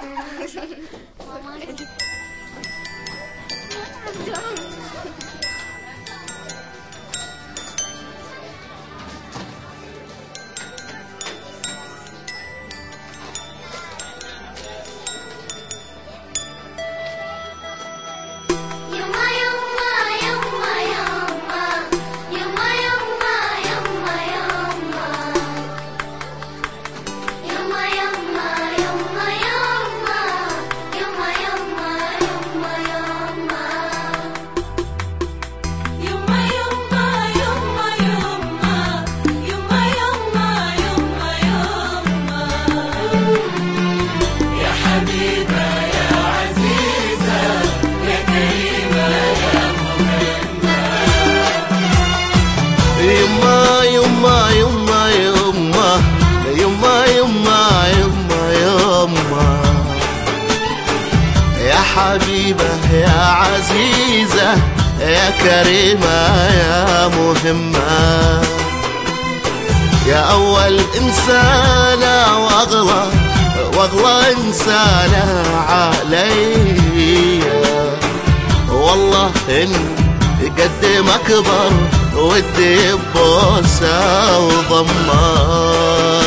حبيبة يا عزيزة يا كريمة يا مهمة، يا أول إنسانة وأغلى إنسانة علي، والله إن قد ما أكبر ودي ببوسة وضمة.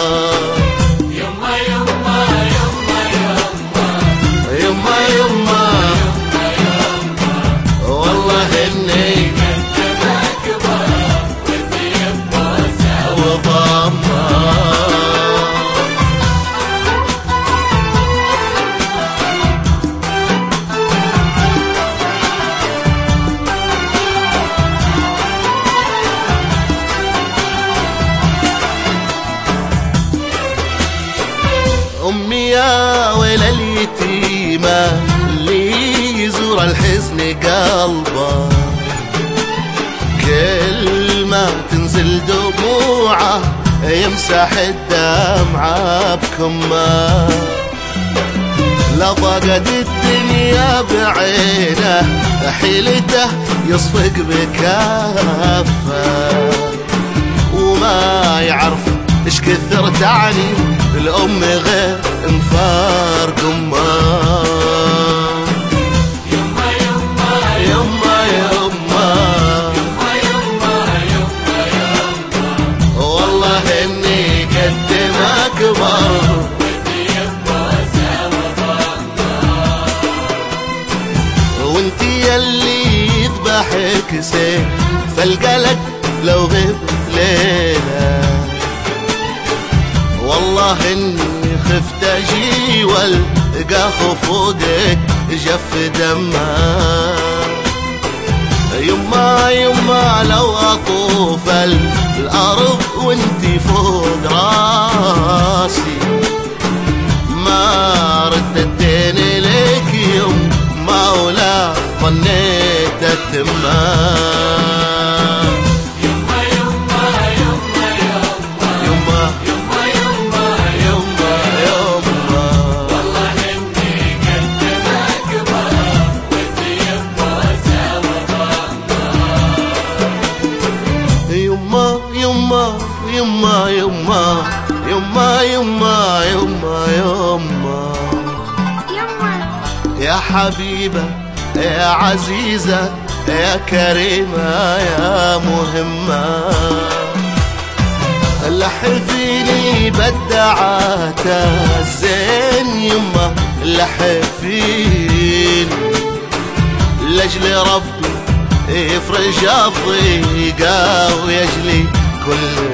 والله إني قد ما أكبر ودي ببوسة وضمة. أمي يا ويل اليتيمة اللي يزور الحزن قلبه، كل ما تنزل دموعه يمسح الدمعة بكمه، لا ضاقت الدنيا بعينه حيلته يصفق بكافه، وما يعرف ايش كثر تعني الأم غير انفار قمه. والله إني قد ما أكبر ودي ببوسة وضمة، وانتي يلي يذبحك سيف فالقلق لو غيب ليلة، والله إني خفت أجي والقى خفودك جف دمه. يما لو أطوف الأرض وانتي فوق راسي، ما ردتين لك يما ولا ظنيت أتمه. يما يما يما يما يما يما يا حبيبة يا عزيزة يا كريمة يا مهمة، لحفيني بدعات الزين يما لحفيني، لأجل ربي يفرج الضيقة ويجلي كل